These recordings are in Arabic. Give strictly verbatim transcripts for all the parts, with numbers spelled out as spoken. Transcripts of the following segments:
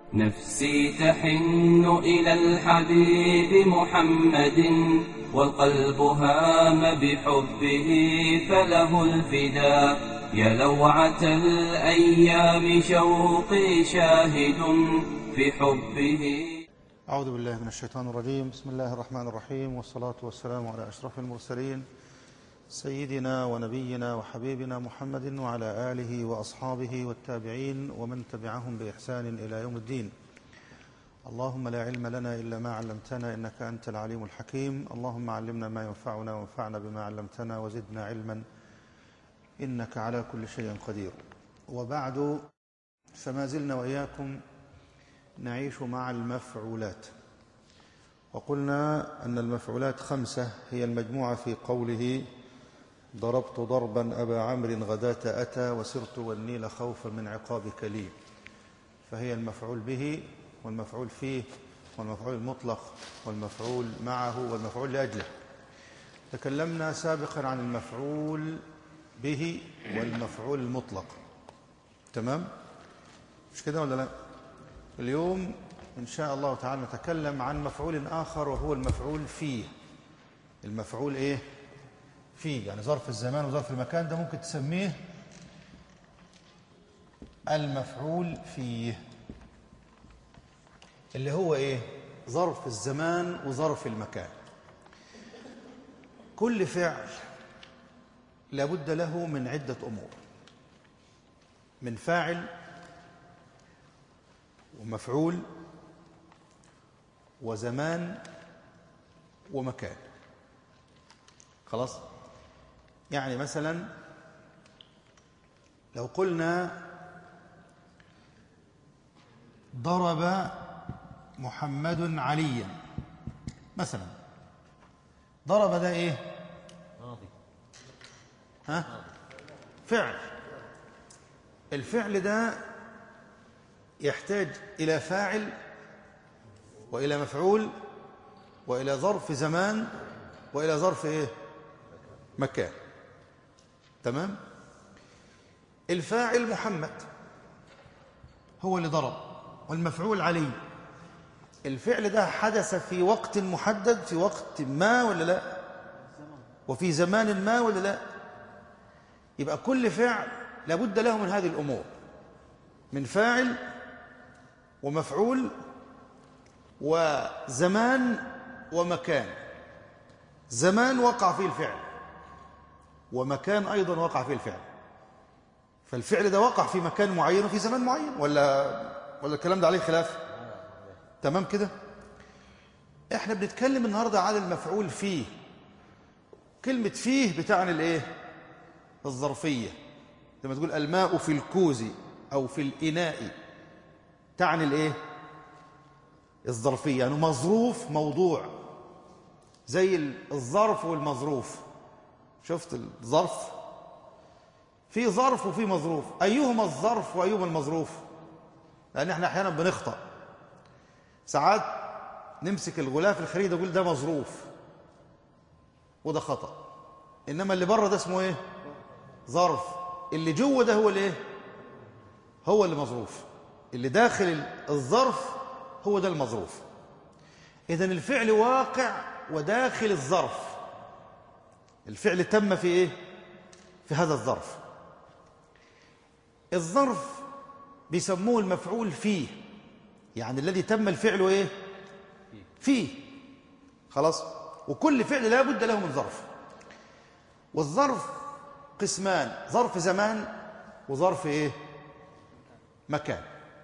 نفسي تحن إلى الحبيب محمد، والقلب هام بحبه فله الفداء. يا لوعة الأيام شوقي شاهد في حبه. أعوذ بالله من الشيطان الرجيم. بسم الله الرحمن الرحيم، والصلاة والسلام على أشرف المرسلين سيدنا ونبينا وحبيبنا محمد وعلى آله وأصحابه والتابعين ومن تبعهم بإحسان إلى يوم الدين. اللهم لا علم لنا إلا ما علمتنا إنك أنت العليم الحكيم. اللهم علمنا ما ينفعنا وانفعنا بما علمتنا وزدنا علما إنك على كل شيء قدير. وبعد، فما زلنا وإياكم نعيش مع المفعولات، وقلنا أن المفعولات خمسة هي المجموعة في قوله: ضربت ضربا أبا عمرو غداة أتى وسرت والنيل خوفا من عقابك لي. فهي المفعول به والمفعول فيه والمفعول المطلق والمفعول معه والمفعول لأجله. تكلمنا سابقا عن المفعول به والمفعول المطلق، تمام؟ مش كده ولا لا؟ اليوم إن شاء الله تعالى نتكلم عن مفعول آخر، وهو المفعول فيه. المفعول إيه؟ فيه، يعني ظرف الزمان وظرف المكان، ده ممكن تسميه المفعول فيه، اللي هو إيه؟ ظرف الزمان وظرف المكان. كل فعل لابد له من عدة أمور: من فاعل ومفعول وزمان ومكان. خلاص؟ يعني مثلا لو قلنا ضرب محمد عليا مثلا، ضرب ده ايه؟ ماضي. ها؟ فعل. الفعل ده يحتاج إلى فاعل وإلى مفعول وإلى ظرف زمان وإلى ظرف إيه؟ مكان. تمام؟ الفاعل محمد هو اللي ضرب، والمفعول علي. الفعل ده حدث في وقت محدد، في وقت ما ولا لا؟ وفي زمان ما ولا لا؟ يبقى كل فعل لابد له من هذه الأمور: من فاعل ومفعول وزمان ومكان. زمان وقع فيه الفعل، ومكان أيضا وقع فيه الفعل. فالفعل ده وقع في مكان معين وفي زمان معين، ولا ولا الكلام ده عليه خلاف؟ تمام كده؟ احنا بنتكلم النهارده على المفعول فيه. كلمة فيه بتعني الايه؟ الظرفية. لما تقول الماء في الكوز أو في الإناء، تعني الايه؟ الظرفية، يعني مظروف موضوع، زي الظرف والمظروف. شفت الظرف؟ في ظرف وفي مظروف. أيهما الظرف وأيهما المظروف؟ لأن احنا أحيانا بنخطأ. ساعات نمسك الغلاف الخارجي ده نقول ده مظروف، وده خطأ. إنما اللي بره ده اسمه إيه؟ ظرف. اللي جوه ده هو الإيه؟ هو اللي مظروف. اللي داخل الظرف هو ده المظروف. إذن الفعل واقع وداخل الظرف. الفعل تم في إيه؟ في هذا الظرف. الظرف بيسموه المفعول فيه، يعني الذي تم الفعل إيه؟ فيه. خلاص؟ وكل فعل لا بد له من ظرف. والظرف قسمان: ظرف زمان وظرف إيه؟ مكان.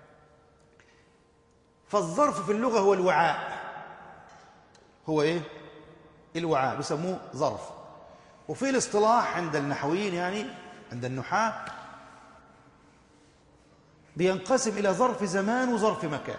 فالظرف في اللغة هو الوعاء. هو إيه؟ الوعاء، بيسموه ظرف. وفي الاصطلاح عند النحويين، يعني عند النحاة، بينقسم إلى ظرف زمان وظرف مكان.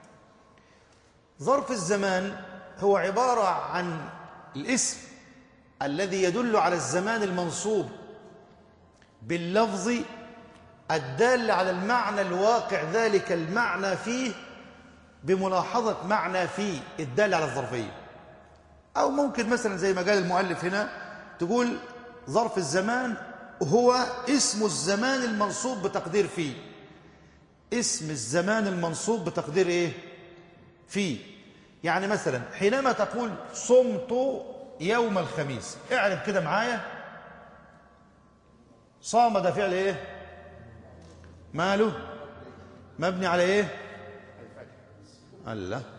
ظرف الزمان هو عبارة عن الاسم الذي يدل على الزمان المنصوب باللفظ الدال على المعنى الواقع ذلك المعنى فيه، بملاحظة معنى فيه الدال على الظرفية. أو ممكن مثلا زي ما قال المؤلف هنا تقول ظرف الزمان هو اسم الزمان المنصوب بتقدير فيه، اسم الزمان المنصوب بتقدير ايه؟ في. يعني مثلا حينما تقول صمت يوم الخميس، اعرف كده معايا صام ده فعل ايه؟ ماله؟ مبني على ايه؟ الله،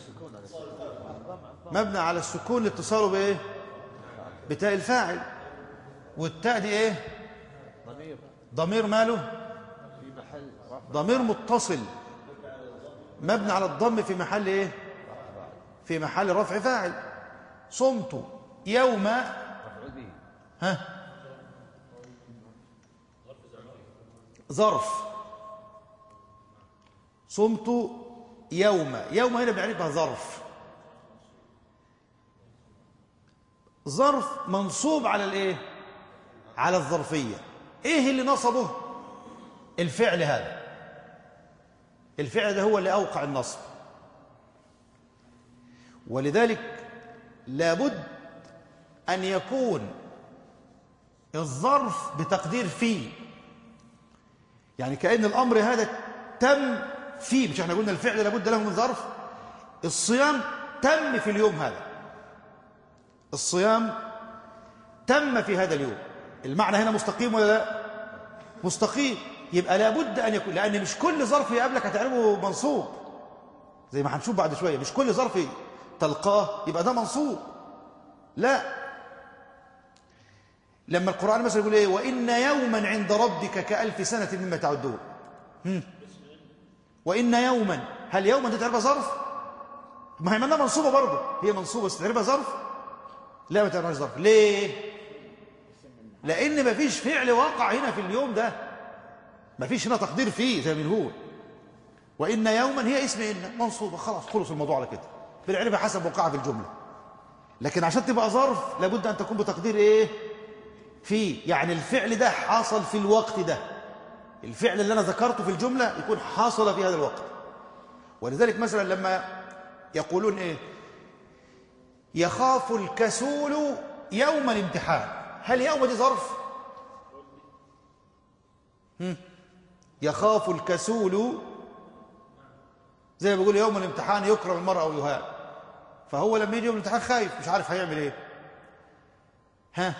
مبني على السكون لاتصاله بايه؟ بتاء الفاعل. والتاء دي ايه؟ ضمير ماله؟ ضمير متصل مبني على الضم في محل ايه؟ في محل رفع فاعل. صمت يوم، ها، ظرف. صمت يوم، يوم هنا بنعرفها ظرف. ظرف منصوب على الايه؟ على الظرفيه. ايه اللي نصبه؟ الفعل هذا. الفعل ده هو اللي اوقع النصب. ولذلك لابد ان يكون الظرف بتقدير فيه، يعني كأن الامر هذا تم فيه. مش احنا قلنا الفعل لابد له من ظرف؟ الصيام تم في اليوم هذا، الصيام تم في هذا اليوم. المعنى هنا مستقيم ولا لا؟ مستقيم. يبقى لابد ان يكون، لان مش كل ظرف يقابلك هتعرفه منصوب، زي ما هنشوف بعد شويه. مش كل ظرف تلقاه يبقى ده منصوب، لا. لما القرآن مثلا يقول ايه؟ وإن يوما عند ربك كألف سنة مما تعدون. هم. وإن يوما، هل يوما دي تعرفها ظرف؟ ما هي منها منصوبة برضه، هي منصوبة بس تعرفها ظرف؟ لا، ما تعرفهاش ظرف. ليه؟ لأن ما فيش فعل واقع هنا في اليوم ده، ما فيش هنا تقدير فيه زي ما بنقول. وإن يوما هي اسم إن منصوبة، خلاص خلص الموضوع على كده، بنعرفها حسب وقعها في الجملة. لكن عشان تبقى ظرف لابد أن تكون بتقدير إيه؟ فيه. يعني الفعل ده حاصل في الوقت ده، الفعل اللي أنا ذكرته في الجملة يكون حاصل في هذا الوقت. ولذلك مثلا لما يقولون إيه؟ يخاف الكسول يوم الامتحان، هل يوم دي ظرف؟ هم؟ يخاف الكسول زي ما بيقول يوم الامتحان يكرم المرء أو يهان، فهو لما يجي يوم الامتحان خايف مش عارف هيعمل ايه. ها،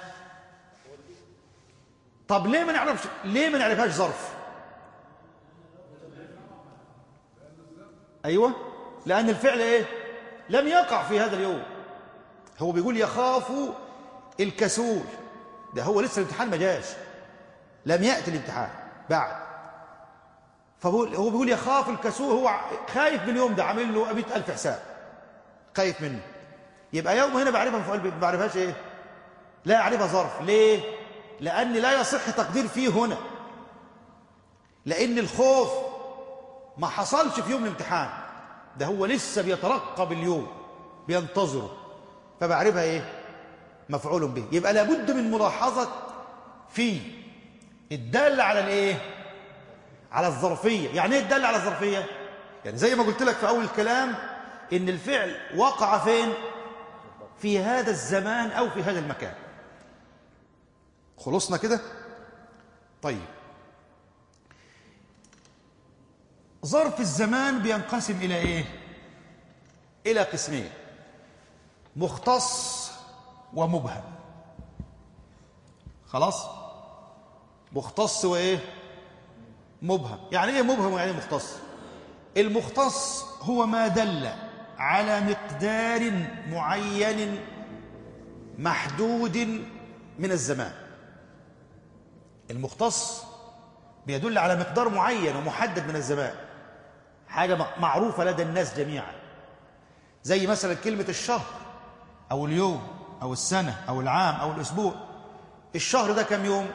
طب ليه ما نعرفش، ليه ما نعرفهاش ظرف؟ ايوه، لان الفعل ايه؟ لم يقع في هذا اليوم. هو بيقول يخاف الكسول، ده هو لسه الامتحان ما جاش، لم يأتي الامتحان بعد. فهو هو بيقول يخاف الكسول، هو خايف من اليوم ده، عامل له مئة ألف حساب، خايف منه. يبقى يوم هنا بعرفها مفعول به، ما بعرفهاش ايه؟ لا أعرفها ظرف. ليه؟ لأن لا يصح تقدير فيه هنا، لأن الخوف ما حصلش في يوم الامتحان ده، هو لسه بيترقب اليوم بينتظره، فبعرفها ايه؟ مفعول به. يبقى لابد من ملاحظة في الدالة على الايه؟ على الظرفية. يعني ايه الدالة على الظرفية؟ يعني زي ما قلت لك في أول الكلام إن الفعل وقع فين؟ في هذا الزمان أو في هذا المكان. خلصنا كده؟ طيب، ظرف الزمان بينقسم إلى إيه؟ إلى قسمين: مختص ومبهم. خلاص؟ مختص وإيه؟ مبهم. يعني إيه مبهم ويعني إيه مختص؟ المختص هو ما دل على مقدار معين محدود من الزمان. المختص بيدل على مقدار معين ومحدد من الزمان، حاجة معروفة لدى الناس جميعا، زي مثلا كلمة الشهر أو اليوم أو السنة أو العام أو الأسبوع. الشهر ده كم يوم؟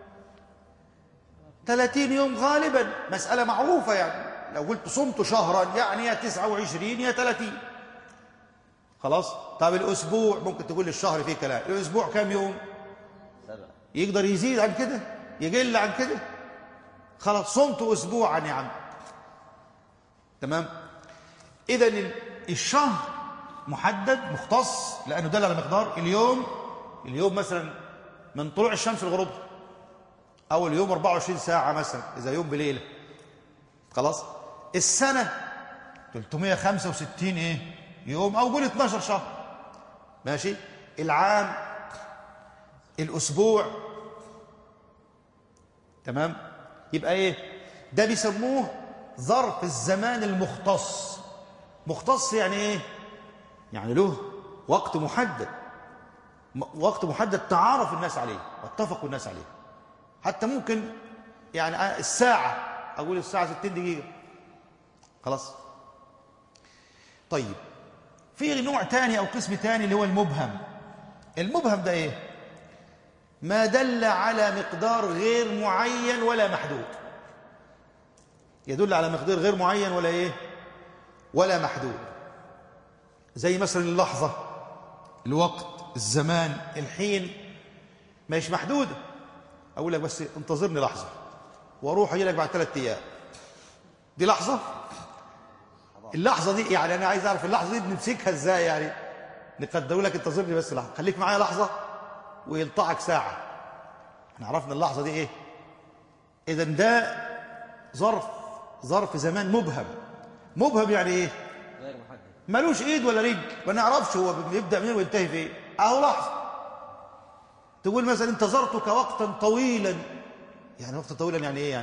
ثلاثين يوم غالبا، مسألة معروفة. يعني لو قلت صمت شهرا يعني يا تسعة وعشرين يا ثلاثين. خلاص؟ طب الأسبوع ممكن تقول الشهر فيه كلام، الأسبوع كم يوم؟ سبعة. يقدر يزيد عن كده؟ يقل عن كده؟ خلاص صمت أسبوعا يا عم. تمام؟ إذن الشهر محدد مختص لأنه دل على مقدار. اليوم، اليوم مثلا من طلوع الشمس لغروبها، أو اليوم أربعة وعشرين ساعة مثلا إذا يوم بليلة، خلاص. السنة ثلاثمائة وخمسة وستين ايه يوم، او قول اتناشر شهر، ماشي. العام، الاسبوع، تمام. يبقى ايه ده؟ بيسموه ظرف الزمان المختص. مختص يعني ايه؟ يعني له وقت محدد، وقت محدد تعارف الناس عليه واتفقوا الناس عليه. حتى ممكن يعني الساعة، اقول الساعة ستين دقيقة، خلاص. طيب في نوع تاني او قسم تاني اللي هو المبهم. المبهم ده ايه؟ ما دل على مقدار غير معين ولا محدود. يدل على مقدار غير معين ولا ايه؟ ولا محدود. زي مثلا اللحظة، الوقت، الزمان، الحين، مش محدودة. اقول لك بس انتظرني لحظة واروح اجي لك بعد ثلاث ايام، دي لحظة؟ اللحظة دي يعني انا عايز اعرف اللحظة دي بنمسكها ازاي؟ يعني نقدر لك انتظرني بس لحظة، خليك معايا لحظة، ويلطعك ساعة. احنا عرفنا اللحظة دي ايه؟ اذا ده ظرف ظرف زمان مبهم. مبهم يعني ايه؟ غير محدد، ملوش ايد ولا رجل، ما نعرفش هو بيبدا منين وينتهي فين. اهو لحظه. تقول مثلا انتظرتك وقتا طويلا، يعني وقتا طويلا يعني ايه؟ يعني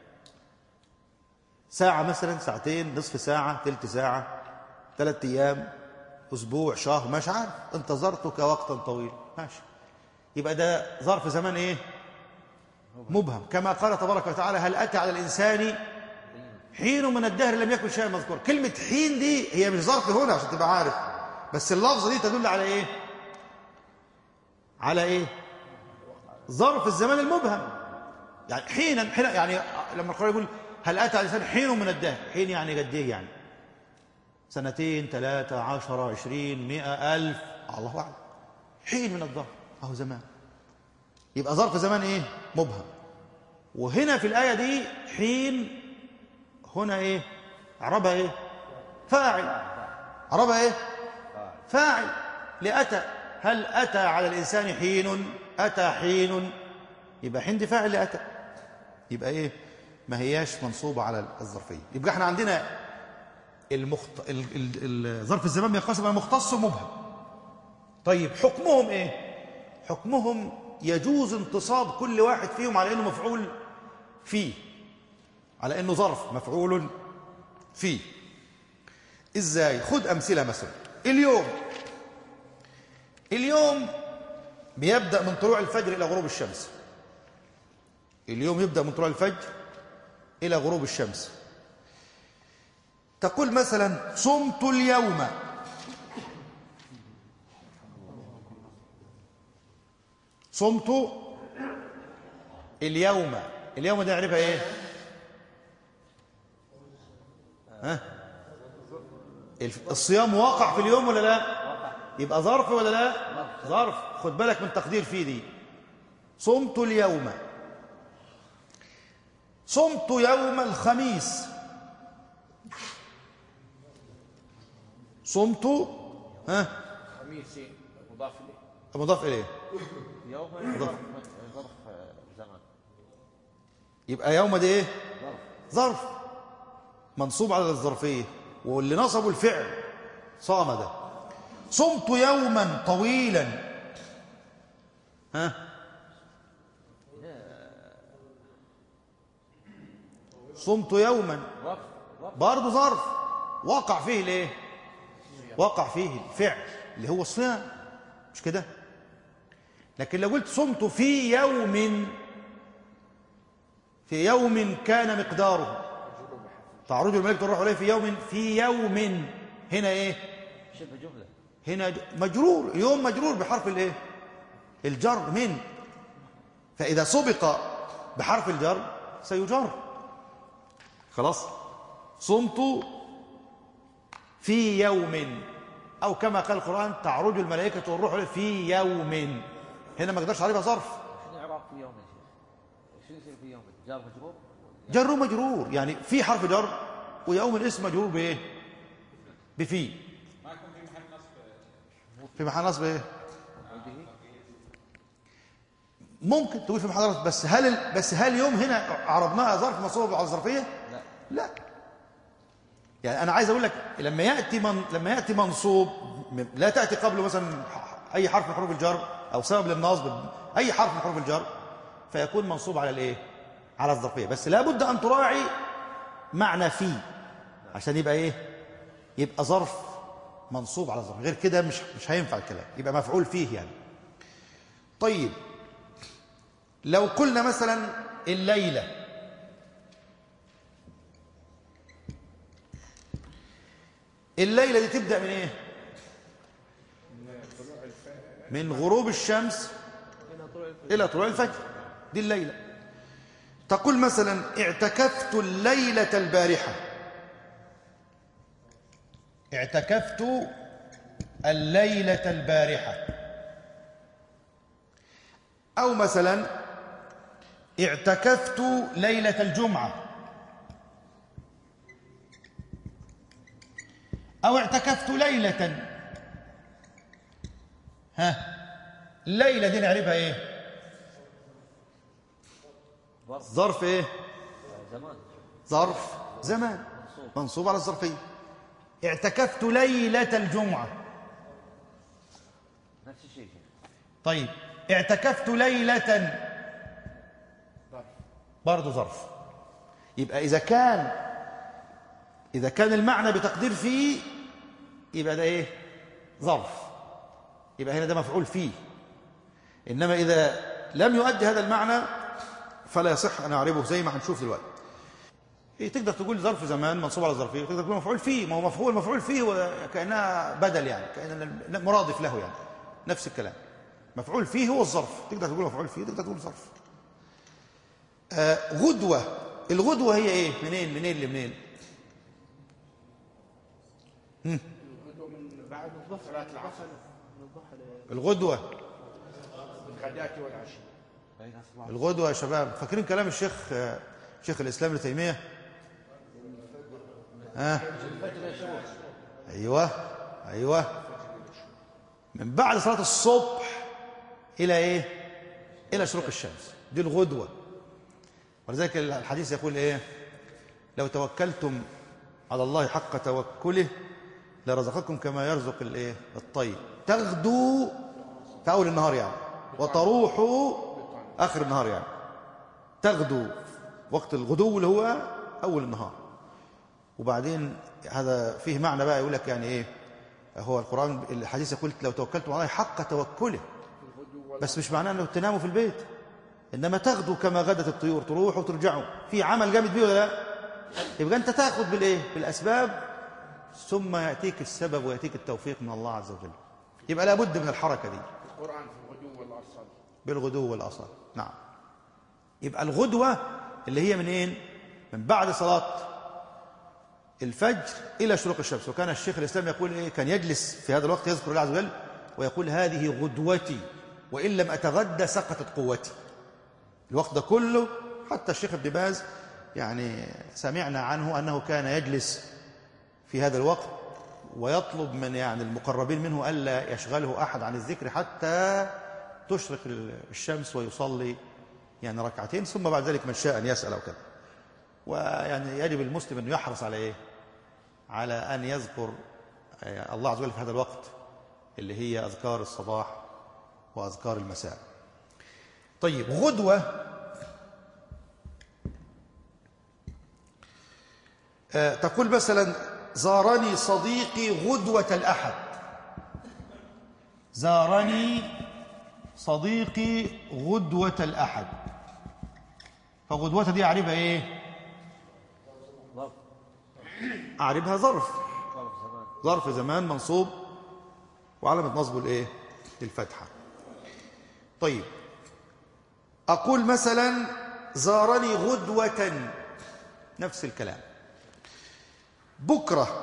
ساعه مثلا، ساعتين، نصف ساعه، ثلث ساعه، ثلاث ايام، اسبوع، شهر، مش عارف. انتظرتك وقتا طويلا، ماشي. يبقى ده ظرف زمان ايه؟ مبهم. كما قال تبارك وتعالى: هل اتى على الانسان حين من الدهر لم يكن شيئا مذكورا. كلمة حين دي هي مش ظرف هنا عشان تبقى عارف، بس اللفظة دي تدل على ايه؟ على ايه؟ ظرف الزمان المبهم. يعني حينا، حين يعني لما القرآن يقول هل أتى على الإنسان حين من الدهر، حين يعني قد ايه؟ يعني سنتين، ثلاثة، عشرة، عشرين، مئة، ألف، الله أعلم. حين من الدهر أهو زمان. يبقى ظرف زمان ايه؟ مبهم. وهنا في الآية دي حين هنا ايه؟ اعربها ايه؟ فاعل. اعربها ايه؟ فاعل لأتى. هل أتى على الإنسان حين؟ أتى حين، يبقى حين دي فاعل لأتى. يبقى ايه؟ ما هياش منصوبة على الظرفية. يبقى احنا عندنا المخت... ال... ال... الظرف الزمان بينقسم الى مختص ومبهم. طيب حكمهم ايه؟ حكمهم يجوز انتصاب كل واحد فيهم على انه مفعول فيه، على انه ظرف مفعول فيه. ازاي؟ خد امثله. مثلا اليوم، اليوم بيبدا من طلوع الفجر الى غروب الشمس. اليوم يبدا من طلوع الفجر الى غروب الشمس. تقول مثلا صمت اليوم، صمت اليوم. اليوم ده نعرفها ايه؟ ها؟ الصيام واقع في اليوم ولا لا؟ يبقى ظرف ولا لا؟ ظرف. خد بالك من تقدير فيه دي. صمت اليوم، صمت يوم الخميس، صمت ها خميس مضاف اليه، مضاف اليه، يوم مضاف. ظرف زمان. يبقى يوم دي ايه؟ ظرف. ظرف منصوب على الظرفيه، واللي نصبه الفعل صام. ده صمت يوما طويلا، ها صمت يوما برضه ظرف وقع فيه الايه؟ وقع فيه الفعل اللي هو الصيام، مش كده؟ لكن لو قلت صمت في يوم، في يوم كان مقداره، تعرج الملائكة والروح عليه في يوم، في يوم، هنا ايه؟ شبه جمله. هنا مجرور، يوم مجرور بحرف الايه؟ الجر من. فإذا سبق بحرف الجر سيجر. خلاص. صمت في يوم، أو كما قال القرآن تعرج الملائكة والروح عليه في يوم. هنا ما اقدرش اعرفها ظرف. شنو اعراب في يوم يا شيخ؟ شنو يصير في يوم؟ جار مجرور؟ جر مجرور، يعني في حرف جر، ويوم الاسم مجرور بايه؟ بفي. ما يكون في محل نصب؟ في محل نصب ايه؟ ممكن تقول في محل نصب، بس هل بس هل يوم هنا عربناها ظرف منصوب على الظرفيه؟ لا. لا، يعني أنا عايز أقول لك لما يأتي من لما يأتي منصوب لا تأتي قبله مثلا أي حرف من حروف الجر أو سبب للنصب أي حرف من حروف الجر، فيكون منصوب على الإيه؟ على الظرفية. بس لا بد أن تراعي معنى فيه عشان يبقى إيه؟ يبقى ظرف منصوب على الظرف، غير كده مش مش هينفع الكلام، يبقى مفعول فيه يعني. طيب لو قلنا مثلا الليلة، الليلة دي تبدأ من ايه؟ من غروب الشمس إلى طلوع الفجر، دي الليلة. تقول مثلا اعتكفت الليلة البارحة، اعتكفت الليلة البارحة. أو مثلا اعتكفت ليلة الجمعة، أو اعتكفت ليلة. ها، الليلة دي نعرفها إيه؟ ظرف إيه؟ زمان. ظرف زمان منصوب على الظرفية. اعتكفت ليلة الجمعة نفس الشيء. طيب اعتكفت ليلة برضه ظرف. يبقى إذا كان إذا كان المعنى بتقدير فيه يبقى ده إيه؟ ظرف، يبقى هنا ده مفعول فيه. إنما إذا لم يؤدي هذا المعنى فلا يصح أن أعربه زي ما هنشوف دلوقتي. إيه، تقدر تقول ظرف زمان منصوب على الظرفية، تقدر تقول مفعول فيه، ما هو مفعول مفعول فيه وكأنها بدل يعني، كأنها مرادف له يعني، نفس الكلام. مفعول فيه هو الظرف، تقدر تقول مفعول فيه، تقدر تقول ظرف. آه غدوة، الغدوة هي إيه؟ منين منين لمنين؟ الغدوة من بعد صلاة العصر. الغدوة الغداة والعشي. الغدوة يا شباب، فاكرين كلام الشيخ شيخ الإسلام ابن تيمية؟ ها؟ أيوة أيوة، من بعد صلاة الصبح إلى إيه؟ إلى شروق الشمس، دي الغدوة. ولذلك الحديث يقول إيه؟ لو توكلتم على الله حق توكله لرزقكم كما يرزق الإيه؟ الطير، تغدو في أول النهار يعني، وتروحوا آخر النهار يعني. تغدو وقت الغدو اللي هو أول النهار. وبعدين هذا فيه معنى بقى، يقول لك يعني إيه؟ هو القرآن الحديث يقول لو توكلتم على الله حق توكله، بس مش معناه أنه تناموا في البيت، إنما تغدو كما غدت الطيور، تروحوا وترجعوا، في عمل جامد بيه ولا لا؟ يبقى أنت تأخذ بالإيه؟ بالأسباب، ثم يأتيك السبب ويأتيك التوفيق من الله عز وجل. يبقى لابد من الحركة دي. القرآن في الغدو والأصال. بالغدو والأصال، نعم. يبقى الغدوة اللي هي منين؟ من بعد صلاة الفجر إلى شروق الشمس. وكان الشيخ الإسلام يقول إيه؟ كان يجلس في هذا الوقت يذكر الله عز وجل ويقول هذه غدوتي وإن لم أتغدى سقطت قوتي. الوقت ده كله، حتى الشيخ ابن باز يعني سمعنا عنه أنه كان يجلس في هذا الوقت ويطلب من يعني المقربين منه ألا يشغله أحد عن الذكر حتى تشرق الشمس ويصلي يعني ركعتين، ثم بعد ذلك من شاء أن يسأل أو كذا. ويعني يجب المسلم أن يحرص على إيه؟ على أن يذكر الله عز وجل في هذا الوقت اللي هي أذكار الصباح وأذكار المساء. طيب غدوة، آه تقول مثلا زارني صديقي غدوة الأحد، زارني صديقي غدوة الأحد. فغدوة دي أعربها إيه؟ ظرف. أعربها ظرف، ظرف زمان. ظرف زمان منصوب وعلامة نصبه الإيه؟ الفتحة. طيب أقول مثلا زارني غدوة، نفس الكلام. بكرة،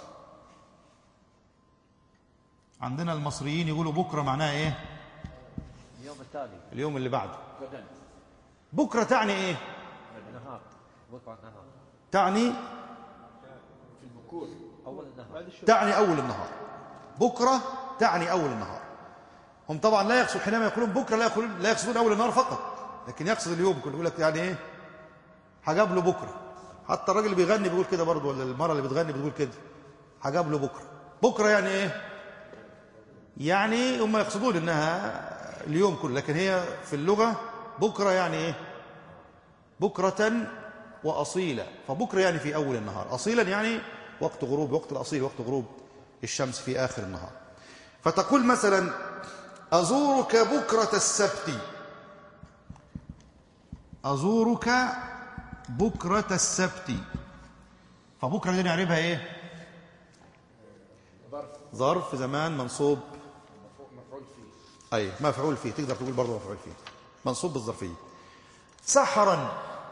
عندنا المصريين يقولوا بكرة معناها إيه؟ اليوم التالي. اليوم اللي بعده. غدا. بكرة تعني إيه؟ النهار. بكرة نهار. تعني في البكور. أول النهار. تعني أول النهار. بكرة تعني أول النهار. هم طبعا لا يقصد حينما يقولون بكرة لا يقولون لا يقصدون أول النهار فقط، لكن يقصد اليوم كله. يقول لك يعني إيه؟ هجاب له بكرة، حتى الراجل اللي بيغني بيقول كده برضه، ولا المرأة اللي بتغني بتقول كده، هجاب له بكرة. بكرة يعني إيه؟ يعني هم يقصدون إنها اليوم كله، لكن هي في اللغة بكرة يعني إيه؟ بكرة وأصيلا. فبكرة يعني في أول النهار، أصيلا يعني وقت غروب، وقت الأصيل وقت غروب الشمس في آخر النهار. فتقول مثلا أزورك بكرة السبت، أزورك بكرة السبت. فبكرة دي نعرفها إيه؟ ظرف ظرف زمان منصوب، مفعول فيه. أي مفعول فيه، تقدر تقول برضه مفعول فيه، منصوب بالظرفية. سحرا،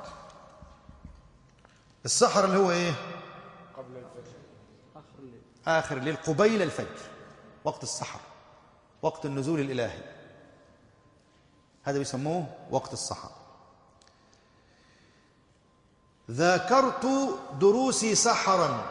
السحر اللي هو إيه؟ قبل الفجر، آخر الليل، قبيل الفجر، وقت السحر، وقت النزول الإلهي، هذا بيسموه وقت السحر. ذاكرت دروسي سحرا،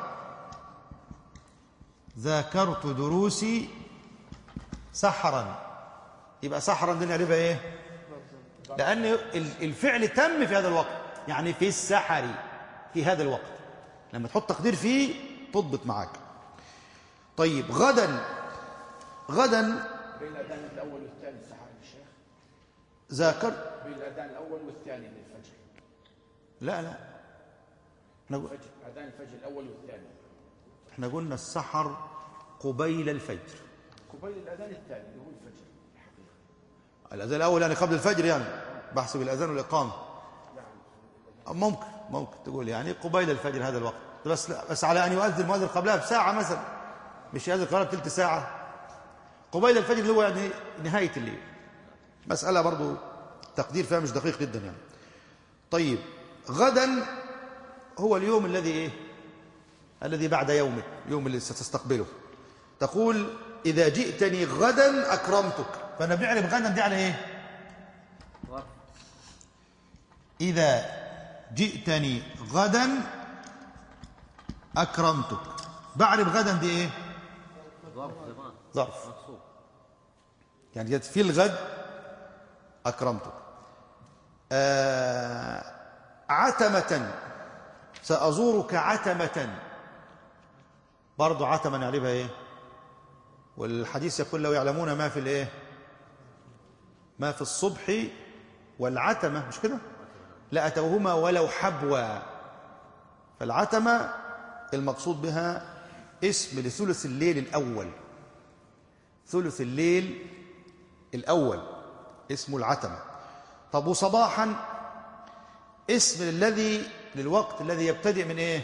ذاكرت دروسي سحرا. يبقى سحرا دي نعرفها ايه؟ لأن الفعل تم في هذا الوقت، يعني في السحر، في هذا الوقت، لما تحط تقدير فيه تضبط معاك. طيب غدا، غدا بين الأذان الأول والثاني سحر الشيخ، ذاكرت، بين الأذان الأول والثاني للفجر. لا لا احنا الفجر، أذان الفجر الأول والثاني. احنا قلنا السحر قبيل الفجر، قبيل الأذان الثاني اللي هو الفجر الحقيقي. الأذان الأول يعني قبل الفجر، يعني بحسب الأذان والإقامة. ممكن ممكن تقول يعني قبيل الفجر هذا الوقت، بس بس على أن يؤذن المؤذن قبلها بساعة مثلا، مش يؤذن قبلها بثلث ساعة. قبيل الفجر اللي هو يعني نهاية الليل، مسألة برضو تقدير فيها مش دقيق جدا يعني. طيب غدا هو اليوم الذي إيه؟ الذي بعد يومك، يوم اللي ستستقبله. تقول إذا جئتني غدا أكرمتك. فأنا بنعرف غدا دي على إيه؟ إذا جئتني غدا أكرمتك. بعرف غدا دي إيه؟ ظرف زمان، ظرف، منصوب. يعني جت في الغد أكرمتك. آه عتمة، سأزورك عتمة، برضو عتمة نعرفها إيه؟ والحديث يقول لو يعلمون ما في الإيه؟ ما في الصبح والعتمة، مش كده؟ لأتوهما ولو حبوا. فالعتمة المقصود بها اسم لثلث الليل الأول، ثلث الليل الأول اسمه العتمة. طب وصباحا اسم الذي للوقت الذي يبتدئ من ايه؟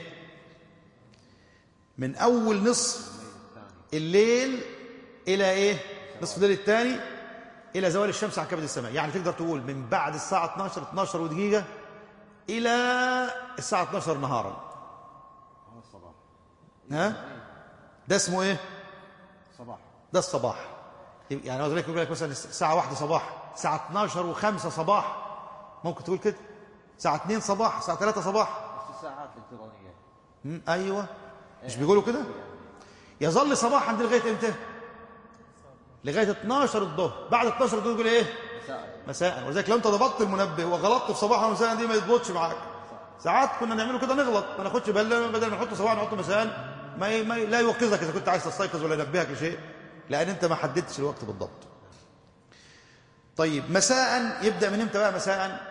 من أول نصف الليل إلى ايه؟ نصف الليل الثاني إلى زوال الشمس عن كبد السماء. يعني تقدر تقول من بعد الساعة اثناشر اثناشر ودقيقة إلى الساعة اثناشر نهارا. ها؟ ده اسمه ايه؟ صباح. ده الصباح. يعني أقول لك يقول لك مثلا الساعة واحدة صباح، الساعة اثناشر وخمسة صباح، ممكن تقول كده، الساعة اثنين صباح، الساعة ثلاثة صباح. بس الساعات الإلكترونية. امم ايوه، مش بيقولوا كده؟ يظل صباحا دي لغاية امتى؟ لغاية اثناشر الظهر. بعد اثناشر الظهر يقول ايه؟ مساء. مساء. ولذلك لو انت ضبطت المنبه وغلطت في صباحا ومساء دي ما يضبطش معاك. ساعات كنا نعمله كده نغلط، ما ناخدش بالنا، بدل ما نحط صباحا نحط مساء، ما, ما لا يوقظك اذا كنت عايز تستيقظ ولا ينبهك لشيء، لان انت ما حددتش الوقت بالضبط. طيب مساء يبدا من امتى بقى مساء؟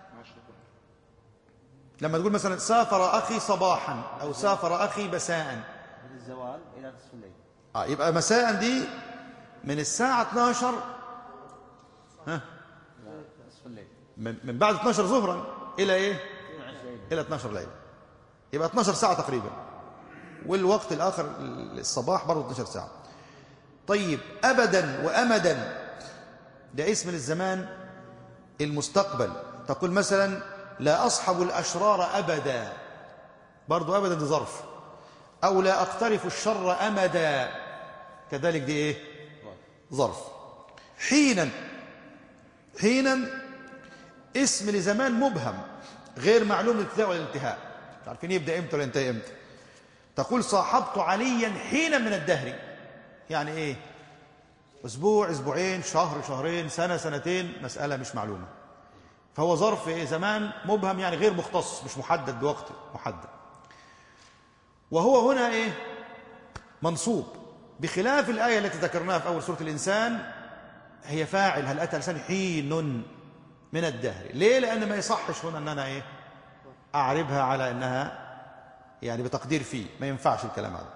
لما تقول مثلا سافر اخي صباحا او سافر اخي مساء، من الزوال إلى نصف الليل. اه يبقى مساء دي من الساعه اثناشر، ها، نصف الليل. من, من بعد اثناشر ظهرا الى ايه؟ اثني عشر ليلة. الى اثناشر ليله، يبقى اثناشر ساعه تقريبا. والوقت الاخر الصباح برضه اثناشر ساعه. طيب ابدا وامدا ده اسم للزمان المستقبل. تقول مثلا لا اصحب الاشرار ابدا، برضه ابدا دي ظرف. او لا اقترف الشر امدا، كذلك دي ايه؟ ظرف. حينا، حينا اسم لزمان مبهم غير معلوم الابتداء والانتهاء، مش عارفين يبدا امتى ولا ينتهي امتى. تقول صاحبت عليا حينا من الدهر، يعني ايه؟ اسبوع، اسبوعين، شهر، شهرين، سنه، سنتين، مساله مش معلومه. فهو ظرف إيه؟ زمان مبهم، يعني غير مختص، مش محدد بوقت محدد. وهو هنا إيه؟ منصوب، بخلاف الآية التي ذكرناها في أول سورة الإنسان، هي فاعل، هل أتى لسان حين من الدهر. ليه؟ لأن ما يصحش هنا أن أنا إيه؟ أعربها على أنها يعني بتقدير فيه، ما ينفعش الكلام هذا.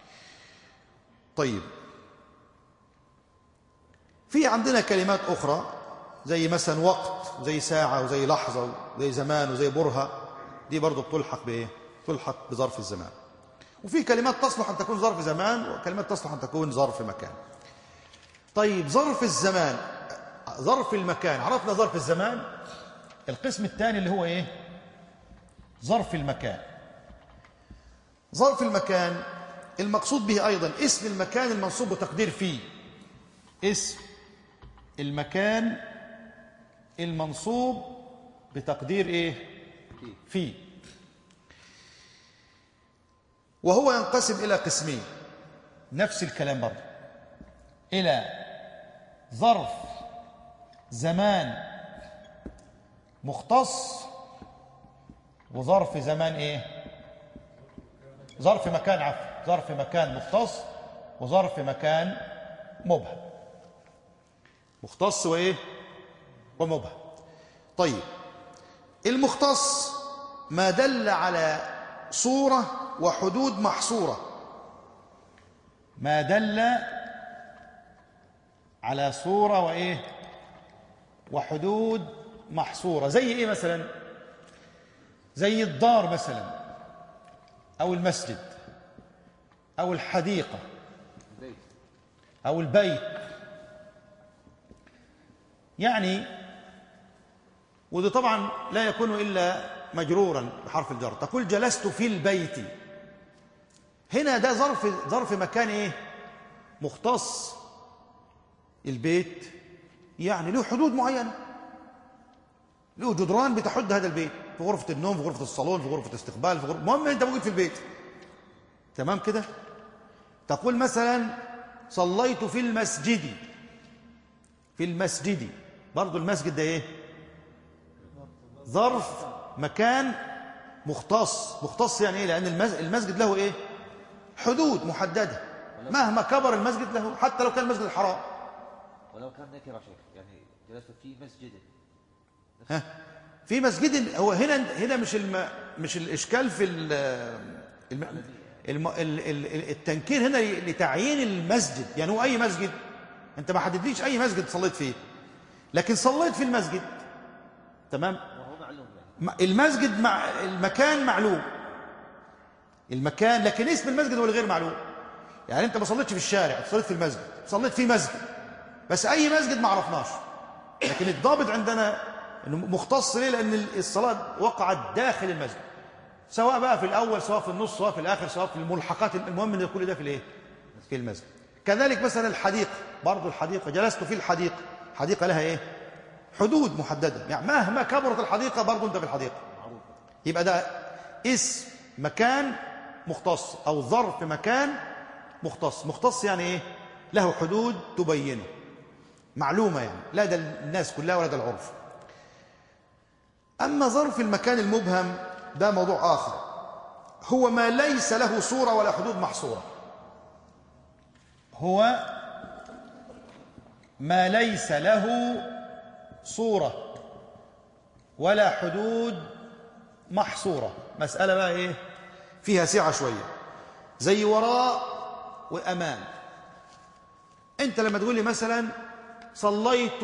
طيب، في عندنا كلمات أخرى زي مثلا وقت، زي ساعة، وزي لحظة، وزي زمان، وزي برهة، دي برضو بتلحق بإيه؟ تلحق بظرف الزمان. وفي كلمات تصلح أن تكون ظرف زمان، وكلمات تصلح أن تكون ظرف مكان. طيب، ظرف الزمان، ظرف المكان، عرفنا ظرف الزمان. القسم الثاني اللي هو إيه؟ ظرف المكان. ظرف المكان المقصود به أيضا اسم المكان المنصوب وتقدير فيه، اسم المكان المنصوب بتقدير إيه؟ فيه. وهو ينقسم إلى قسمين، نفس الكلام برضه، إلى ظرف زمان مختص، وظرف زمان إيه؟ ظرف مكان، عفوا، ظرف مكان مختص، وظرف مكان مبهم. مختص وإيه؟ ومبهم. طيب، المختص ما دل على صورة وحدود محصورة، ما دل على صورة وإيه؟ وحدود محصورة. زي إيه مثلا؟ زي الدار مثلا، أو المسجد، أو الحديقة، أو البيت. يعني وده طبعا لا يكون إلا مجرورا بحرف الجر. تقول جلست في البيت، هنا ده ظرف ظرف مكان إيه؟ مختص. البيت يعني له حدود معينة، له جدران بتحد هذا البيت، في غرفة النوم، في غرفة الصالون، في غرفة الاستقبال، في غرفة، المهم أنت موجود في البيت، تمام كده؟ تقول مثلا صليت في المسجد، في المسجد، برضو المسجد ده إيه؟ ظرف مكان مختص. مختص يعني إيه؟ لأن المسجد له إيه؟ حدود محددة، مهما كبر المسجد له، حتى لو كان المسجد الحرام. ولو كان نكرة شيخ، يعني جلست في مسجد. ها، في مسجد. هو هنا هنا مش الم مش الإشكال في ال الم الم ال التنكير هنا لتعيين المسجد، يعني هو أي مسجد، أنت ما حددليش أي مسجد صليت فيه، لكن صليت في المسجد، تمام؟ وهو معلوم يعني. المسجد مع المكان معلوم، المكان، لكن اسم المسجد هو الغير معلوم. يعني أنت ما صليتش في الشارع، صليت في المسجد، صليت في مسجد، بس أي مسجد ما عرفناش، لكن الضابط عندنا إنه مختص. ليه؟ لأن الصلاة وقعت داخل المسجد، سواء بقى في الأول، سواء في النص، سواء في الآخر، سواء في الملحقات، المهم إن كل ده في الإيه؟ في المسجد. كذلك مثلا الحديقة، برضو الحديقة، جلست في الحديقة، حديقة لها إيه؟ حدود محددة، يعني مهما كبرت الحديقة برضو أنت في الحديقة. يبقى ده اسم مكان مختص، أو ظرف مكان مختص. مختص يعني إيه؟ له حدود تبينه، معلومة، يعني لا ده الناس كلها ولا ده العرف. أما ظرف المكان المبهم ده موضوع آخر، هو ما ليس له صورة ولا حدود محصورة. هو ما ليس له صورة ولا حدود محصورة. مسألة بقى إيه؟ فيها سعة شوية، زي وراء وأمام. أنت لما تقول لي مثلا صليت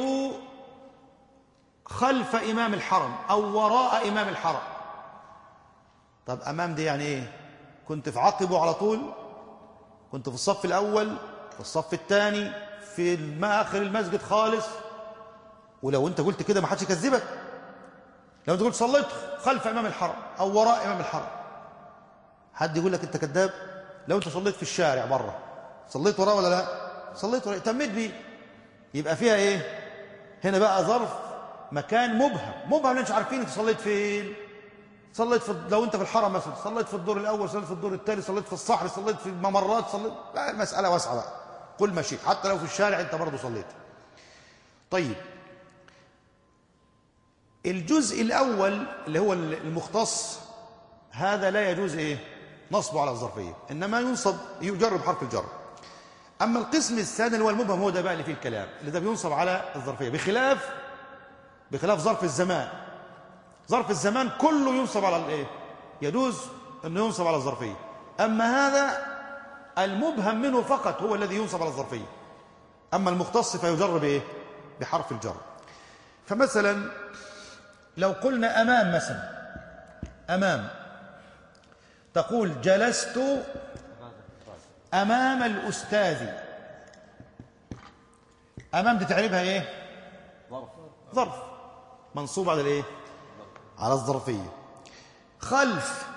خلف إمام الحرم أو وراء إمام الحرم، طب أمام دي يعني إيه؟ كنت في عقبه على طول، كنت في الصف الأول، في الصف الثاني، في ما آخر المسجد خالص. ولو أنت قلت كده ما حدش يكذبك. لو أنت قلت صليت خلف إمام الحرم أو وراء إمام الحرم، حد يقول لك أنت كذاب؟ لو أنت صليت في الشارع بره، صليت وراء ولا لا؟ صليت وراء، تميت بيه. يبقى فيها إيه؟ هنا بقى ظرف مكان مبهم. مبهم لأنش عارفين أنت صليت فين. صليت في، لو أنت في الحرم مثلا، صليت في الدور الأول، صليت في الدور الثاني، صليت في الصحراء، صليت في الممرات، صليت، لا، المسألة واسعة بقى، كل ما شئت، حتى لو في الشارع أنت برضه صليت. طيب، الجزء الأول اللي هو المختص هذا لا يجوز إيه نصبه على الظرفية، إنما ينصب يجر بحرف الجر. أما القسم الثاني اللي هو المبهم هو ده بقى اللي فيه الكلام، اللي ده بينصب على الظرفية، بخلاف بخلاف ظرف الزمان. ظرف الزمان كله ينصب على الإيه؟ يجوز إنه ينصب على الظرفية. أما هذا المبهم منه فقط هو الذي ينصب على الظرفية، أما المختص فيجر بإيه؟ بحرف الجر. فمثلا لو قلنا أمام مثلا، أمام تقول جلست أمام الأستاذ. أمام دي تعريبها إيه؟ ظرف ظرف منصوب على الإيه؟ على الظرفية. خلف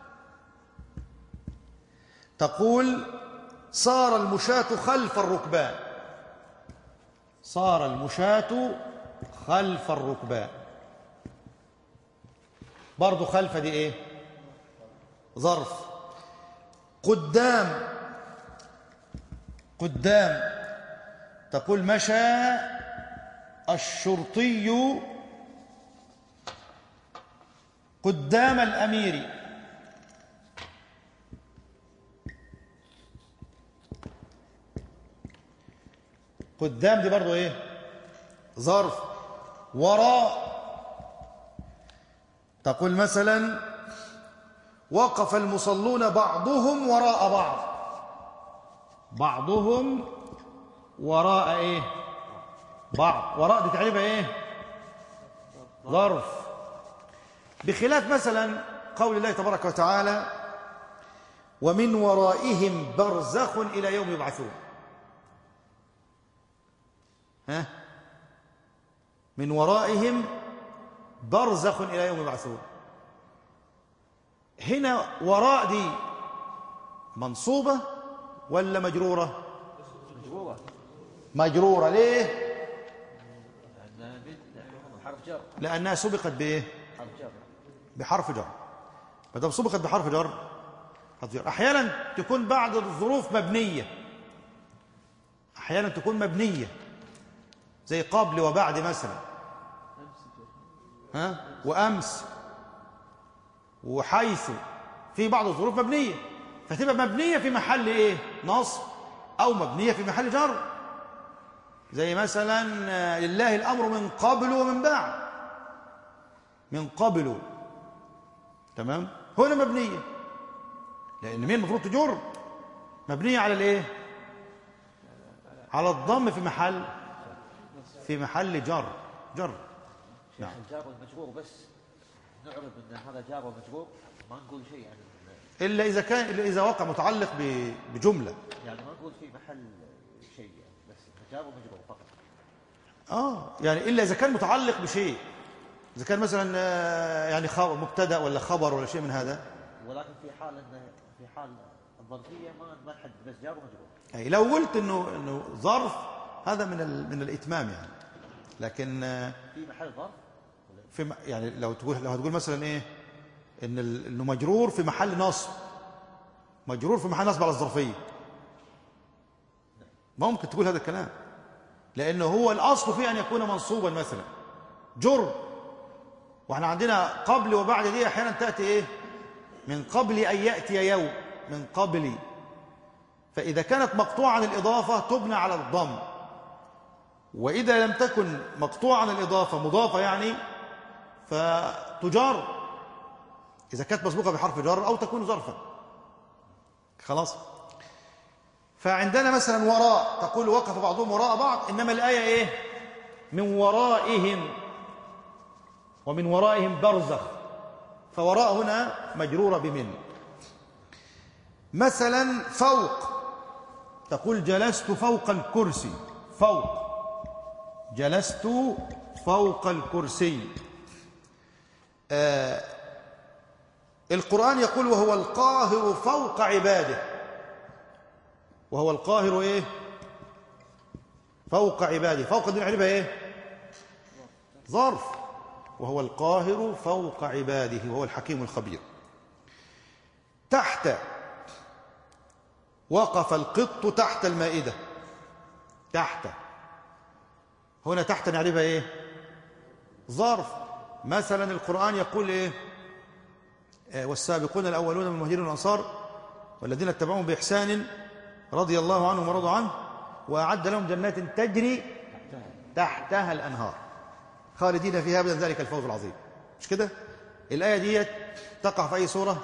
تقول صار المشاة خلف الركبان. صار المشاة خلف الركبان، برضو خلف دي إيه؟ ظرف. قدام قدام تقول مشى الشرطي قدام الأمير. قدام دي برضو ايه؟ ظرف. وراء تقول مثلا وقف المصلون بعضهم وراء بعض. بعضهم وراء ايه؟ بعض. وراء دي تعريبها ايه؟ ظرف. بخلاف مثلا قول الله تبارك وتعالى ومن ورائهم برزخ إلى يوم يبعثون. ها؟ من ورائهم برزخ إلى يوم يبعثون. هنا وراء دي منصوبة ولا مجرورة؟ مجرورة. مجرورة. ليه؟ حرف جر. لأنها سبقت بإيه؟ حرف جر. بحرف جر. ما دام سبقت بحرف جر حرف جر. أحيانا تكون بعد الظروف مبنية، أحيانا تكون مبنية زي قبل وبعد مثلا، ها؟ وأمس وحيث، في بعض الظروف مبنية فتبقى مبنية في محل إيه؟ نصب، أو مبنية في محل جر، زي مثلا لله الأمر من قبل ومن بعد. من قبل، تمام؟ هنا مبنية لأن مين المفروض تجر؟ مبنية على الإيه؟ على الضم في محل في محل جر. جر. نعم. الجار والمجرور بس نعرف ان هذا جار ومجرور، ما نقول شيء عن الا اذا كان الا اذا وقع متعلق بجمله، يعني ما نقول في محل شيء يعني، بس جار ومجرور فقط. اه يعني الا اذا كان متعلق بشيء، اذا كان مثلا يعني خبر مبتدا ولا خبر ولا شيء من هذا. ولكن في حال ان في حال الظرفيه ما ما نحدد بس جار ومجرور. اي لو قلت انه انه ظرف هذا من من الاتمام يعني، لكن في محل ظرف في يعني لو تقول لو هتقول مثلا ايه ان انه مجرور في محل نصب، مجرور في محل نصب على الظرفيه، ما ممكن تقول هذا الكلام، لانه هو الاصل فيه ان يكون منصوبا مثلا جر. واحنا عندنا قبل وبعد دي احيانا تاتي ايه؟ من قبل ان ياتي يوم، من قبل. فاذا كانت مقطوعه عن الاضافه تبنى على الضم، واذا لم تكن مقطوعه عن الاضافه مضافه يعني فتجار إذا كانت مسبوقة بحرف جر أو تكون ظرفا. خلاص. فعندنا مثلا وراء تقول وقف بعضهم وراء بعض، إنما الآية إيه؟ من ورائهم، ومن ورائهم برزخ، فوراء هنا مجرورة بمن. مثلا فوق تقول جلست فوق الكرسي. فوق، جلست فوق الكرسي. آه القرآن يقول وهو القاهر فوق عباده. وهو القاهر ايه؟ فوق عباده. فوق دي نعرفها ايه؟ ظرف. وهو القاهر فوق عباده وهو الحكيم الخبير. تحت وقف القط تحت المائدة. تحت هنا تحت نعرفها ايه؟ ظرف. مثلا القرآن يقول إيه؟ والسابقون الأولون من المهاجرين والأنصار والذين اتبعوهم بإحسان رضي الله عنهم ورضوا عنه وأعد لهم جنات تجري تحتها الأنهار خالدين فيها أبدا ذلك الفوز العظيم. مش كده؟ الآية دي تقع في أي سورة؟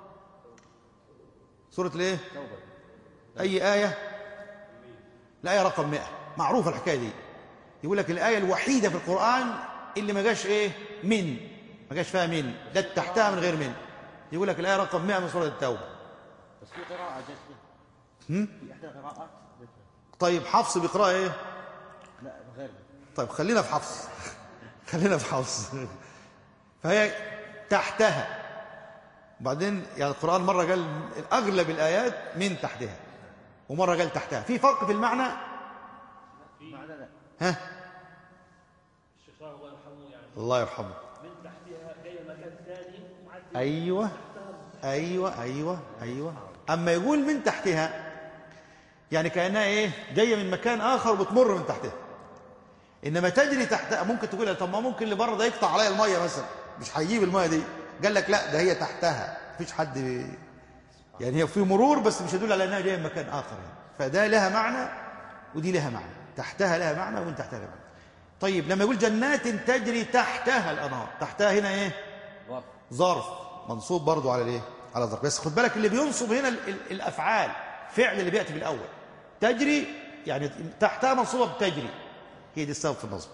سورة الإيه؟ أي آية؟ الآية رقم مئة، معروفة الحكاية دي. يقول لك الآية الوحيدة في القرآن اللي ما جاش إيه؟ من ما جاش فيها من، جت تحتها من غير من. يقول لك الآية رقم مئة من سورة التوبة. بس في قراءة جت هم؟ في إحدى القراءات جت. طيب حفص بيقرأ إيه؟ لا من غير. طيب خلينا في حفص خلينا في حفص فهي تحتها. وبعدين يعني القرآن مرة قال أغلب الآيات من تحتها ومرة قال تحتها. في فرق في المعنى؟ معنى لا. ها؟ الشيخ الله يرحمه يعني الله يرحمه. من تحتها جاي مكان ثاني ومعدي. أيوة أيوة أيوة أيوة. أما يقول من تحتها يعني كأنها إيه؟ جاية من مكان آخر وبتمر من تحتها. إنما تجري تحتها ممكن تقول طب ما ممكن اللي بره ده يقطع عليا المية مثلا، مش هيجيب المية دي. قال لك لا، ده هي تحتها، مفيش حد بي... يعني هي في مرور بس مش يدل على انها جايه من مكان اخر يعني. فده لها معنى ودي لها معنى، تحتها لها معنى ومن تحتها لها معنى. طيب لما يقول جنات تجري تحتها الانهار، تحتها هنا ايه؟ ظرف. ظرف منصوب برضو على الايه؟ على ظرف. بس خد بالك اللي بينصب هنا ال... ال... الافعال، فعل اللي بياتي بالاول. تجري يعني تحتها منصوبه بتجري، هي دي السبب في النصب.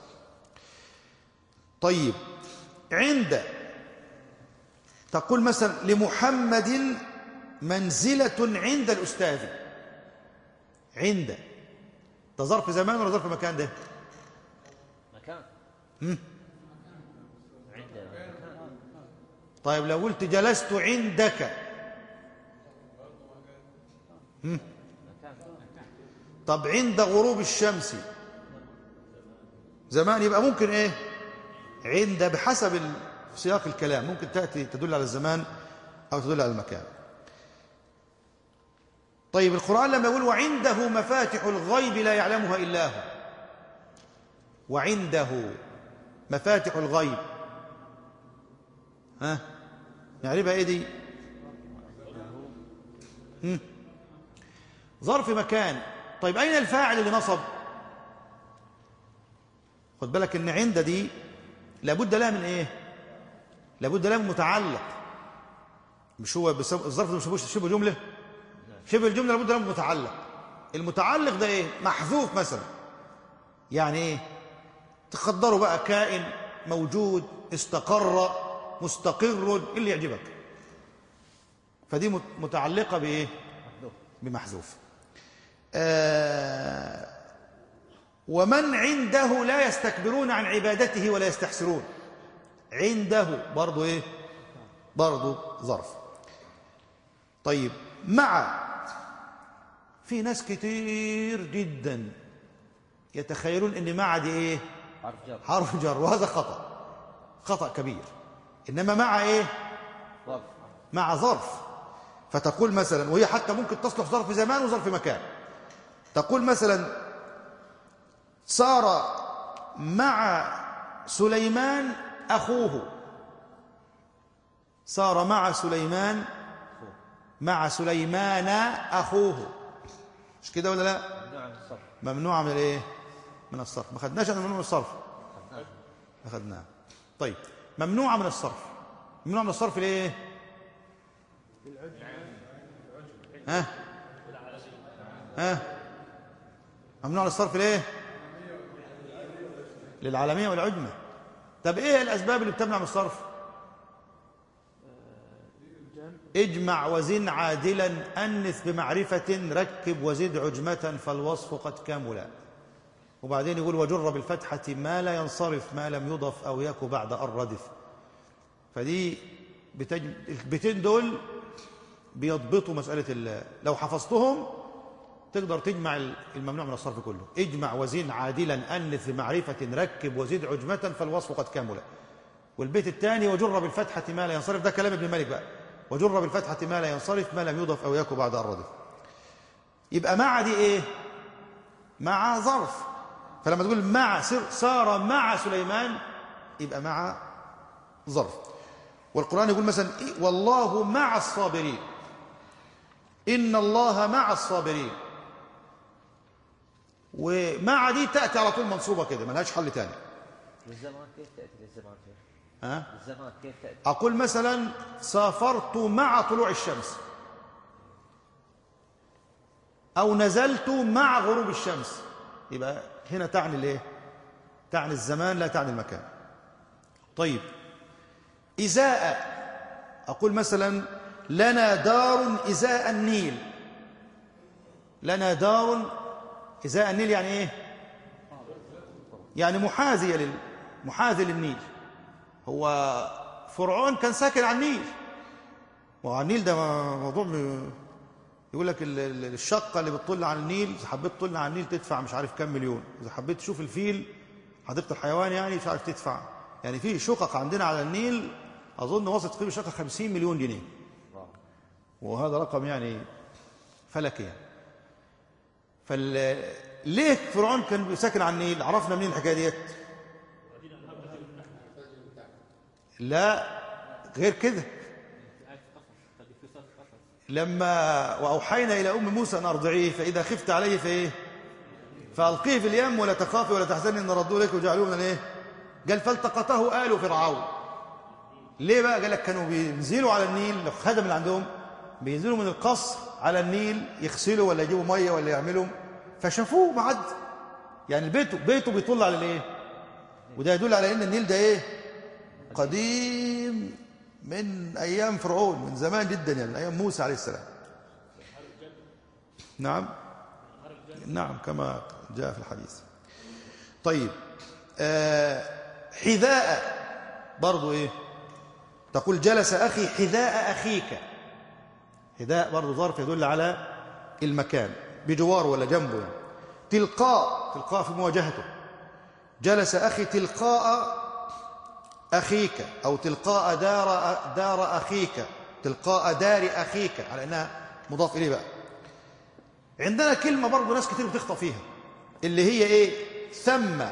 طيب عند تقول مثلا لمحمد منزلة عند الأستاذ. عند ده ظرف زمان ولا ظرف مكان ده؟ مكان. مم. عند مكان. طيب لو قلت جلست عندك. مم. مكان. طب عند غروب الشمس زمان، يبقى ممكن ايه؟ عند بحسب سياق الكلام ممكن تأتي تدل على الزمان أو تدل على المكان. طيب القرآن لما يقول وعنده مفاتح الغيب لا يعلمها إلا هو، وعنده مفاتح الغيب، ها نعرفها ايه دي؟ هم؟ ظرف مكان. طيب أين الفاعل اللي نصب؟ خد بالك إن عند دي لابد لها من ايه؟ لابد لها من متعلق. مش هو الظرف ده مش شبه جمله؟ شبه الجمله لابد لها من متعلق. المتعلق ده ايه؟ محذوف مثلا. يعني ايه؟ تقدره بقى كائن موجود، استقر، مستقر، اللي يعجبك. فدي متعلقه بايه؟ بمحذوف. آه ومن عنده لا يستكبرون عن عبادته ولا يستحسرون. عنده برضو ايه؟ برضو ظرف. طيب مع، في ناس كتير جدا يتخيلون ان مع دي ايه؟ حرف جر. حرف جر، وهذا خطأ، خطأ كبير. انما مع ايه؟ ظرف. مع ظرف. فتقول مثلا، وهي حتى ممكن تصلح ظرف زمان وظرف مكان. تقول مثلا صار مع سليمان أخوه. صار مع سليمان مع سليمان أخوه. مش كده ولا لا؟ ممنوع من الصرف. ممنوع من الايه؟ من الصرف. ما خدناش عن ممنوع من الصرف؟ أخذناه. طيب ممنوعة من الصرف. ممنوع من الصرف ليه؟ ها؟ ها؟ ممنوع من الصرف ليه؟ للعالمية والعجمة. طب ايه الاسباب اللي بتمنع من الصرف؟ اجمع وزن عادلا، انث بمعرفة، ركب وزد عجمة، فالوصف قد كمل. وبعدين يقول وجر بالفتحة ما لا ينصرف ما لم يضف او يك بعد الردف. فدي بتج... البيتين دول بيضبطوا مسألة. لو حفظتهم تقدر تجمع الممنوع من الصرف كله. اجمع وزن عادلا، أنث بمعرفة، ركب وزد عجمة، فالوصف قد كمل. والبيت الثاني وجر بالفتحة ما لا ينصرف، ده كلام ابن مالك بقى. وجر بالفتحة ما لا ينصرف ما لم يضف أو يكو بعد الردف. يبقى مع دي ايه؟ مع ظرف. فلما تقول مع صار مع سليمان، يبقى مع ظرف. والقرآن يقول مثلا والله مع الصابرين، إن الله مع الصابرين، ومع دي تأتي على طول منصوبة كده، ملهاش حل تاني. للزمان كيف تأتي للزمان فيه؟ ها؟ للزمان كيف تأتي؟ أقول مثلا سافرت مع طلوع الشمس، أو نزلت مع غروب الشمس، يبقى هنا تعني الايه؟ تعني الزمان لا تعني المكان. طيب إزاء، أقول مثلا لنا دار إزاء النيل، لنا دار إزاء النيل يعني إيه؟ يعني محاذية لل... محاذي للنيل. هو فرعون كان ساكن على النيل، وعلى النيل ده موضوع م... يقول لك الشقة اللي بتطل على النيل، إذا حبيت تطل على النيل تدفع مش عارف كام مليون، إذا حبيت تشوف الفيل حديقة الحيوان يعني مش عارف تدفع، يعني في شقق عندنا على النيل أظن وصلت قيمة شقة خمسين مليون جنيه، وهذا رقم يعني فلكي يعني. فليه فرعون كان ساكن على النيل؟ عرفنا منين الحكاية ديت؟ لا غير كده، لما وأوحينا إلى أم موسى أن أرضعيه فإذا خفت عليه فإيه؟ فألقيه في اليم ولا تخافي ولا تحزني إن ردوه لك وجعلوه من إيه؟ قال فالتقطه آل فرعون. ليه بقى؟ قال لك كانوا بينزلوا على النيل، الخدم اللي عندهم بينزلوا من القصر على النيل يغسلوا ولا يجيبوا ميه ولا يعملوا، فشافوه معد، يعني بيته بيته بيطل على الايه؟ وده يدل على ان النيل ده ايه؟ قديم من ايام فرعون، من زمان جدا يعني من ايام موسى عليه السلام. نعم نعم كما جاء في الحديث. طيب آه حذاء برضو ايه؟ تقول جلس اخي حذاء اخيك، حذاء برضو ظرف يدل على المكان بجواره ولا جنبه يعني. تلقاء، تلقاء في مواجهته، جلس اخي تلقاء اخيك، او تلقاء دار دار اخيك، تلقاء دار اخيك، على انها مضاف اليه بقى. عندنا كلمه برضو ناس كتير بتخطئ فيها اللي هي ايه؟ ثم.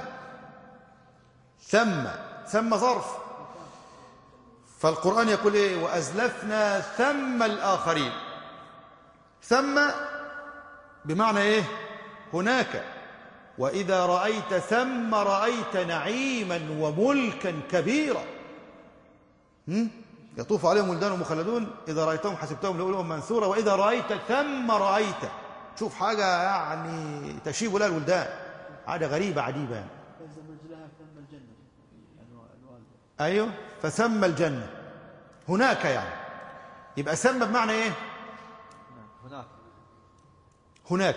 ثم ثم ظرف، فالقرآن يقول ايه؟ وأزلفنا ثم الآخرين. ثم بمعنى ايه؟ هناك. وإذا رأيت ثم رأيت نعيما وملكا كبيرا. يطوف عليهم ولدان مخلدون إذا رأيتهم حسبتهم لؤلؤا منثورا وإذا رأيت ثم رأيت. شوف حاجة يعني تشيب لها الولدان، حاجة غريبة عجيبة يعني. أيوه فثم الجنة هناك يعني، يبقى ثم بمعنى إيه؟ هناك. هناك.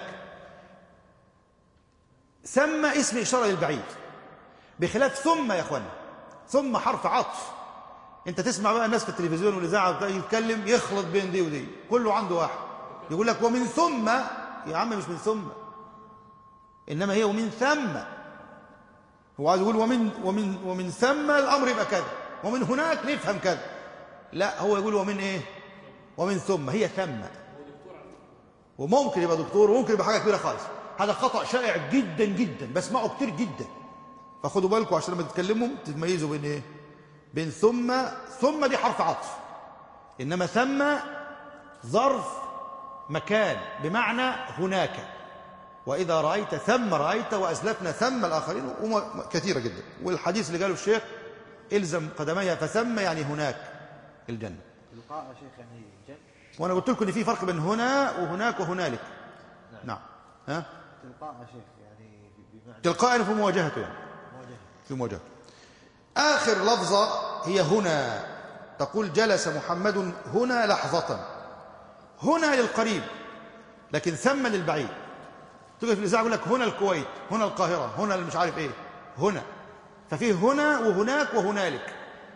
ثم اسم إشارة للبعيد، بخلاف ثم يا أخوانا. ثم حرف عطف. أنت تسمع بقى الناس في التلفزيون والإذاعة يتكلم يخلط بين دي ودي، كله عنده واحد يقول لك ومن ثم. يا عم مش من ثم، إنما هي ومن ثم. هو عايز يقول ومن ومن ومن ثم الامر يبقى كذا، ومن هناك نفهم كذا. لا هو يقول ومن ايه؟ ومن ثم، هي ثم. وممكن يبقى دكتور وممكن يبقى حاجه كبيره خالص. هذا خطا شائع جدا جدا بسمعه كتير جدا، فخدوا بالكم عشان لما تتكلموا تتميزوا بين ايه؟ بين ثم. ثم دي حرف عطف، انما ثم ظرف مكان بمعنى هناك. وإذا رأيت ثم رأيت وأزلفنا ثم الآخرين، كثيرة جدا. والحديث اللي قاله الشيخ إلزم قدميها فثم يعني هناك الجنة. تلقاء يا شيخ يعني الجنة. وأنا قلت لكم إن في فرق بين هنا وهناك وهنالك. نعم, نعم. ها؟ تلقاء يا شيخ يعني بمعنى تلقاء يعني في مواجهته يعني. مواجهة. في مواجهته. آخر لفظة هي هنا، تقول جلس محمد هنا لحظة. هنا للقريب لكن ثم للبعيد. تيجي في الإذاعة يقول لك هنا الكويت، هنا القاهرة، هنا مش عارف إيه، هنا. ففيه هنا وهناك وهنالك.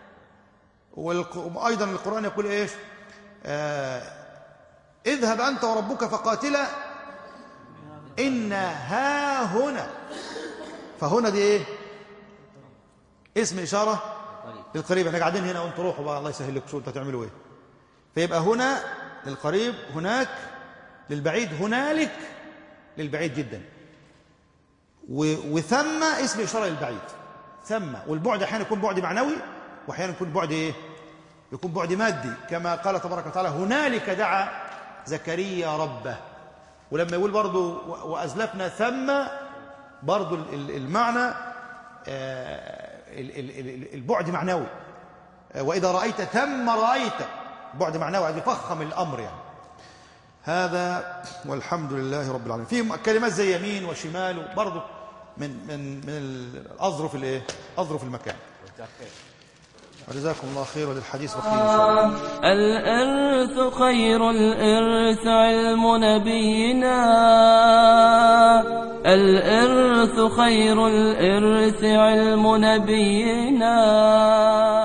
وأيضا القرآن يقول إيش؟ آه اذهب أنت وربك فقاتلا إن ها هنا. فهنا دي إيه؟ اسم إشارة للقريب. احنا قاعدين هنا وانتوا روحوا بقى الله يسهل لكم شو انتوا تعملوا إيه. فيبقى هنا للقريب، هناك للبعيد، هنالك للبعيد جدا. وثم اسم إشارة للبعيد. ثم، والبعد أحيانا يكون بعد معنوي وأحيانا يكون بعد إيه؟ يكون بعد مادي، كما قال تبارك وتعالى هنالك دعا زكريا ربه. ولما يقول برضو وأزلفنا ثم، برضو المعنى البعد معنوي، وإذا رأيت ثم رأيت، بعد معنوي عايز يفخم الأمر يعني. هذا والحمد لله رب العالمين. فيه كلمات زي يمين وشمال برضو من من من الأظرف الايه؟ أظرف المكان. وجزاكم الله خير، وللحديث بقية إن شاء الله. الإرث خير الإرث علم نبينا، الإرث خير الإرث علم نبينا.